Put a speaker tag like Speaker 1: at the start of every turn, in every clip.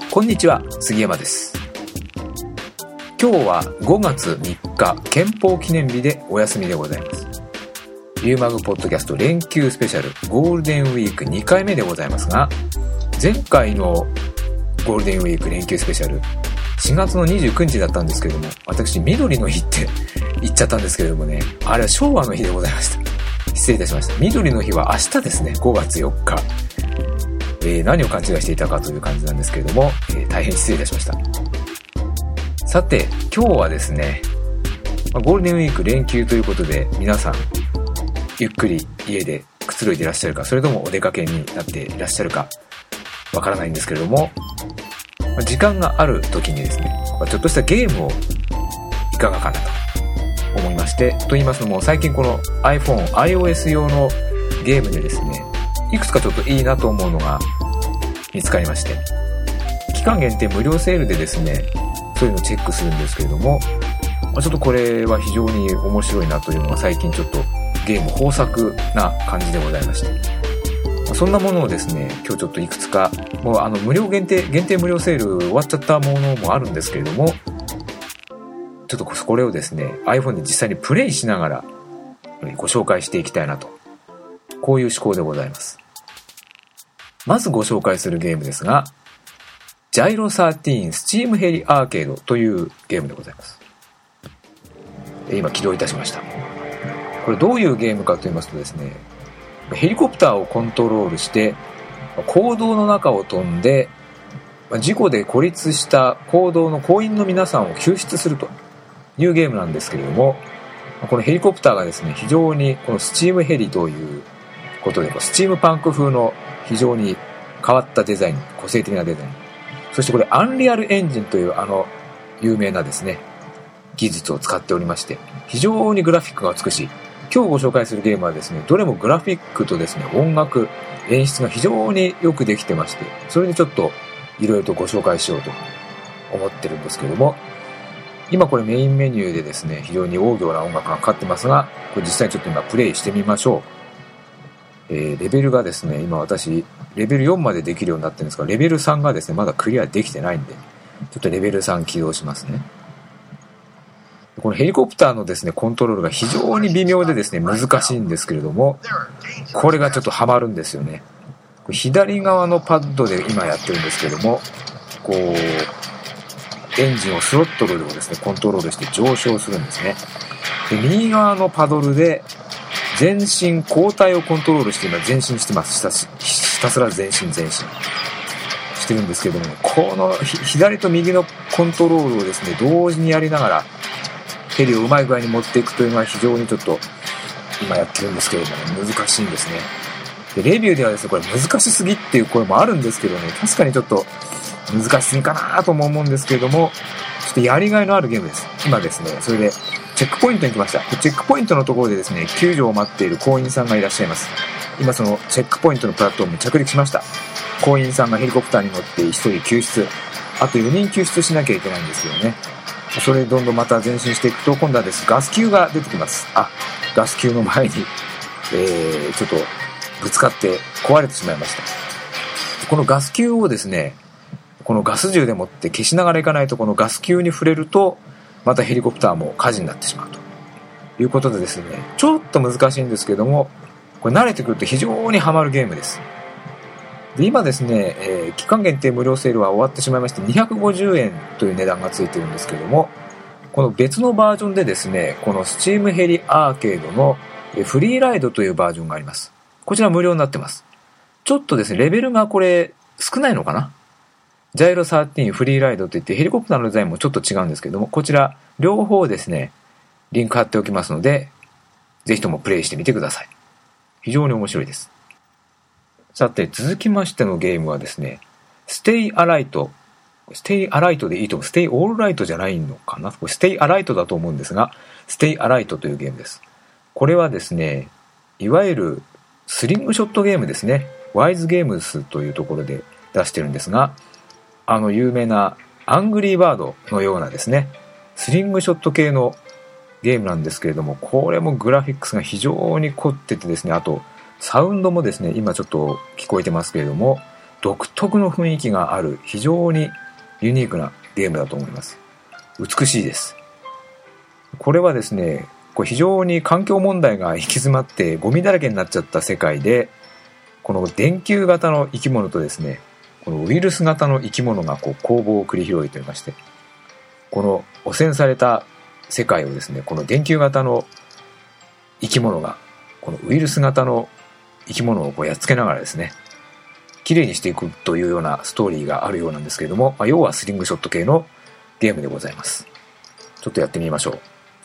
Speaker 1: こんにちは、杉山です。今日は5月3日憲法記念日でお休みでございます。ユーマグポッドキャスト連休スペシャルゴールデンウィーク2回目でございますが、前回のゴールデンウィーク連休スペシャル4月の29日だったんですけれども、私緑の日って言っちゃったんですけれどもね、あれは昭和の日でございました。失礼いたしました。緑の日は明日ですね、5月4日。何を勘違いしていたかという感じなんですけれども、大変失礼いたしました。さて、今日はですね、ゴールデンウィーク連休ということで、皆さんゆっくり家でくつろいでいらっしゃるか、それともお出かけになっていらっしゃるかわからないんですけれども、時間がある時にですね、ちょっとしたゲームをいかがかなと思いまして、と言いますのも、最近この iPhone、iOS 用のゲームでですね、いくつかちょっといいなと思うのが見つかりまして、期間限定無料セールでですね、そういうのをチェックするんですけれども、ちょっとこれは非常に面白いなというのが最近ちょっとゲーム豊作な感じでございまして、そんなものをですね、今日ちょっといくつか、もう無料限定無料セール終わっちゃったものもあるんですけれども、ちょっとこれをですね iPhone で実際にプレイしながらご紹介していきたいなと、こういう思考でございます。まずご紹介するゲームですが、ジャイロ13スチームヘリアーケードというゲームでございます。今起動いたしました。これどういうゲームかと言いますとですね、ヘリコプターをコントロールして坑道の中を飛んで、事故で孤立した坑道の工員の皆さんを救出するというゲームなんですけれども、このヘリコプターがですね、非常にこのスチームヘリということで、スチームパンク風の非常に変わったデザイン、個性的なデザイン、そしてこれアンリアルエンジンという有名なですね技術を使っておりまして、非常にグラフィックが美しい。今日ご紹介するゲームはですね、どれもグラフィックとですね、音楽、演出が非常によくできてまして、それでちょっといろいろとご紹介しようと思ってるんですけれども、今これメインメニューでですね、非常に大行な音楽がかかってますが、これ実際ちょっと今プレイしてみましょう。レベルがですね、今私レベル4までできるようになってるんですが、レベル3がですねまだクリアできてないんで、ちょっとレベル3起動しますね。このヘリコプターのですねコントロールが非常に微妙でですね難しいんですけれども、これがちょっとハマるんですよね。左側のパッドで今やってるんですけども、こうエンジンをスロットルでですねコントロールして上昇するんですね。で、右側のパドルで前進後退をコントロールして今前進してます。ひたすら前進してるんですけども、この左と右のコントロールをですね同時にやりながらヘリをうまい具合に持っていくというのは非常にちょっと今やってるんですけれども、難しいんですね。で、レビューではですね、これ難しすぎっていう声もあるんですけどね、確かにちょっと難しすぎかなとも思うんですけれども、ちょっとやりがいのあるゲームです。今ですね、それでチェックポイントに来ました。チェックポイントのところでですね、救助を待っている工員さんがいらっしゃいます。今そのチェックポイントのプラットフォームに着陸しました。工員さんがヘリコプターに乗って1人救出、あと4人救出しなきゃいけないんですよね。それでどんどんまた前進していくと、今度はですガス球が出てきます。ガス球の前に、ちょっとぶつかって壊れてしまいました。このガス球をですね、このガス銃でもって消しながらいかないと、このガス球に触れるとまたヘリコプターも火事になってしまうということでですね、ちょっと難しいんですけども、これ慣れてくると非常にハマるゲームです。で、今ですね、期間限定無料セールは終わってしまいまして、250円という値段がついてるんですけれども、この別のバージョンでですね、このスチームヘリアーケードのフリーライドというバージョンがあります。こちら無料になってます。ちょっとですね、レベルがこれ少ないのかな。ジャイロ13フリーライドといって、ヘリコプターのデザインもちょっと違うんですけども、こちら両方ですねリンク貼っておきますので、ぜひともプレイしてみてください。非常に面白いです。さて、続きましてのゲームはですね、Stay Alightでいいと思う。Stay Alrightじゃないのかな。これ Stay Alightだと思うんですが、Stay Alightというゲームです。これはですね、いわゆるスリングショットゲームですね。ワイズゲームスというところで出してるんですが、有名なアングリーバードのようなですね、スリングショット系のゲームなんですけれども、これもグラフィックスが非常に凝っててですね、あとサウンドもですね、今ちょっと聞こえてますけれども、 独特の雰囲気がある非常にユニークなゲームだと思います。美しいです。これはですね、これ非常に環境問題が行き詰まってゴミだらけになっちゃった世界で、この電球型の生き物とですね、このウイルス型の生き物がこう攻防を繰り広げておりまして、この汚染された世界をですね、この電球型の生き物がこのウイルス型の生き物をこうやっつけながらですね、綺麗にしていくというようなストーリーがあるようなんですけれども、要はスリングショット系のゲームでございます。ちょっとやってみましょう。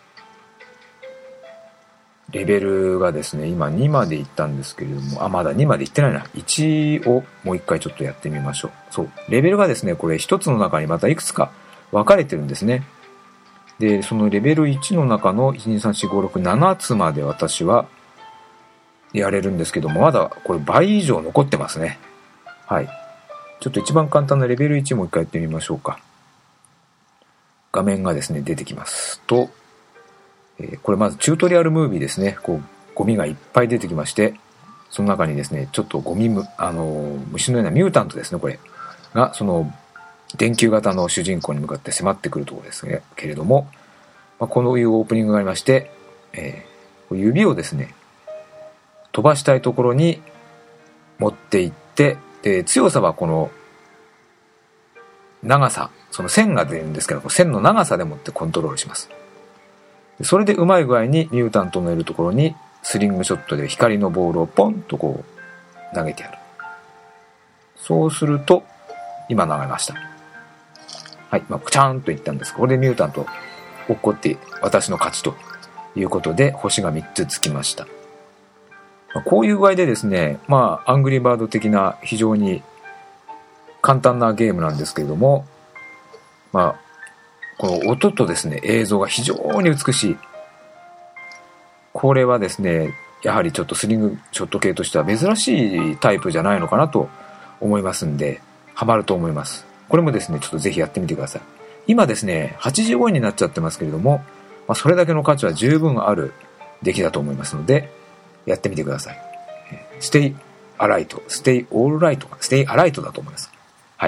Speaker 1: レベルがですね、今2までいったんですけれども、まだ2までいってないな。1をもう一回ちょっとやってみましょう。そう。レベルがですね、これ一つの中にまたいくつか分かれてるんですね。で、そのレベル1の中の1,2,3,4,5,6,7 つまで私はやれるんですけども、まだこれ倍以上残ってますね。はい。ちょっと一番簡単なレベル1もう一回やってみましょうか。画面がですね、出てきますと、これまずチュートリアルムービーですね。こうゴミがいっぱい出てきまして、その中にですね、ちょっと虫のようなミュータントですね、これがその電球型の主人公に向かって迫ってくるところですね。けれども、このいうオープニングがありまして、指をですね、飛ばしたいところに持っていって、で強さはこの長さ、その線が出るんですけど、線の長さでもってコントロールします。それでうまい具合にミュータントのいるところにスリングショットで光のボールをポンとこう投げてやる。そうすると今投げました。はい、プチャーンといったんです。これでミュータント落っこって私の勝ちということで星が3つつきました。こういう具合でですね、アングリーバード的な非常に簡単なゲームなんですけれども、この音とですね、映像が非常に美しい。これはですね、やはりちょっとスリングショット系としては珍しいタイプじゃないのかなと思いますんで、ハマると思います。これもですね、ちょっとぜひやってみてください。今ですね、85円になっちゃってますけれども、それだけの価値は十分ある出来だと思いますので、やってみてください。Stay Alight、Stay Alright、Stay Alight だと思います。はい。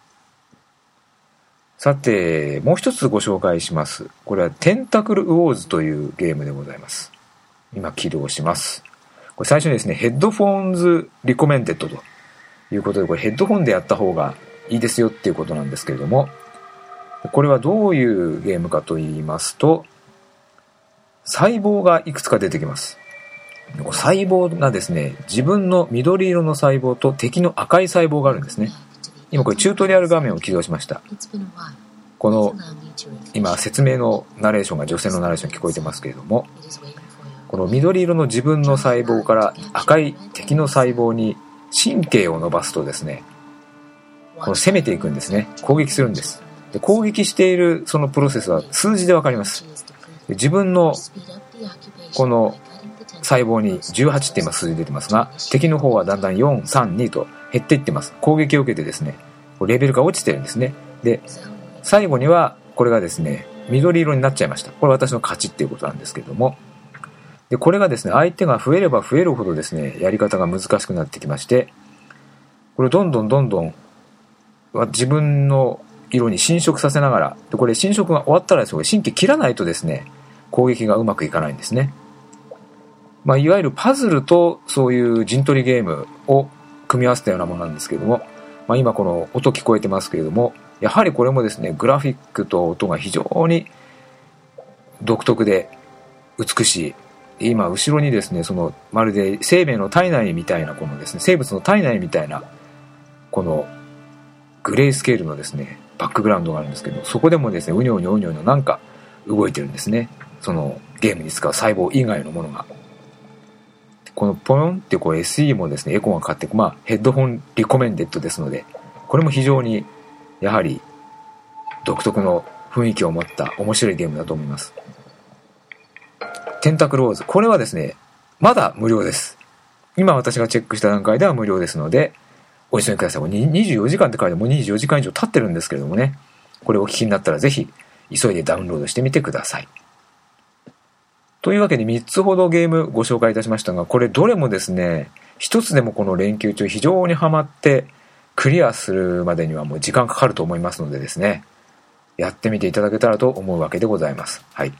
Speaker 1: さて、もう一つご紹介します。これはテンタクルウォーズというゲームでございます。今起動します。これ最初にですね、ヘッドフォンズリコメンテッドということで、これヘッドフォンでやった方がいいですよっていうことなんですけれども、これはどういうゲームかと言いますと、細胞がいくつか出てきます。細胞がですね、自分の緑色の細胞と敵の赤い細胞があるんですね。今これチュートリアル画面を起動しました。この今説明のナレーションが女性のナレーション聞こえてますけれども、この緑色の自分の細胞から赤い敵の細胞に神経を伸ばすとですね、この攻めていくんですね。攻撃するんです。で、攻撃しているそのプロセスは数字でわかります。で、自分のこの細胞に18って今数字出てますが、敵の方はだんだん4、3、2と減っていってます。攻撃を受けてですね、レベルが落ちてるんですね。で、最後にはこれがですね、緑色になっちゃいました。これ私の勝ちっていうことなんですけれども、でこれがですね、相手が増えれば増えるほどですね、やり方が難しくなってきまして、これどんどん自分の色に侵食させながら、でこれ侵食が終わったらですね、神経切らないとですね、攻撃がうまくいかないんですね。いわゆるパズルとそういう陣取りゲームを組み合わせたようなものなんですけれども、今この音聞こえてますけれども、やはりこれもですね、グラフィックと音が非常に独特で美しい。今後ろにですね、そのまるで生命の体内みたいな、このですね、生物の体内みたいなこのグレースケールのですね、バックグラウンドがあるんですけど、そこでもですね、うにょうにょなんか動いてるんですね。そのゲームに使う細胞以外のものが。このポヨンってこう SE もですね、エコーがかかってヘッドホンリコメンデッドですので、これも非常にやはり独特の雰囲気を持った面白いゲームだと思います。テンタクルウォーズ、これはですね、まだ無料です。今私がチェックした段階では無料ですので、お急ぎください。24時間って書いてもう24時間以上経ってるんですけれどもね、これお聞きになったらぜひ急いでダウンロードしてみてください。というわけで3つほどゲームご紹介いたしましたが、これどれもですね、一つでもこの連休中非常にハマってクリアするまでにはもう時間かかると思いますのでですね、やってみていただけたらと思うわけでございます。はい。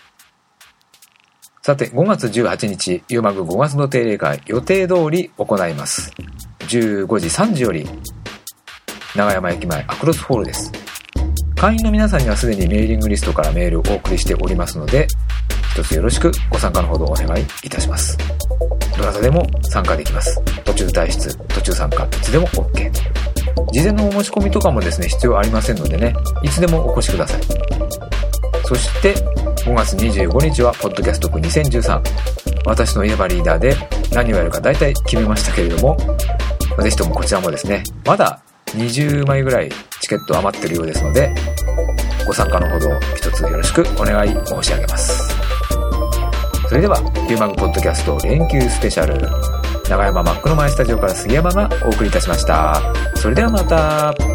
Speaker 1: さて、5月18日、ユーマグ5月の定例会、予定通り行います。15時3時より、長山駅前アクロスホールです。会員の皆さんにはすでにメーリングリストからメールをお送りしておりますので、一つよろしくご参加のほどお願いいたします。どなたでも参加できます。途中退出、途中参加、いつでも OK。事前のお申し込みとかもですね、必要ありませんのでね、いつでもお越しください。そして5月25日はポッドキャスト区2013。私の言えばリーダーで何をやるか大体決めましたけれども、ぜひともこちらもですね、まだ20枚ぐらいチケット余ってるようですので、ご参加のほど一つよろしくお願い申し上げます。それではユーマグポッドキャスト連休スペシャル、長山マックの前スタジオから杉山がお送りいたしました。それではまた。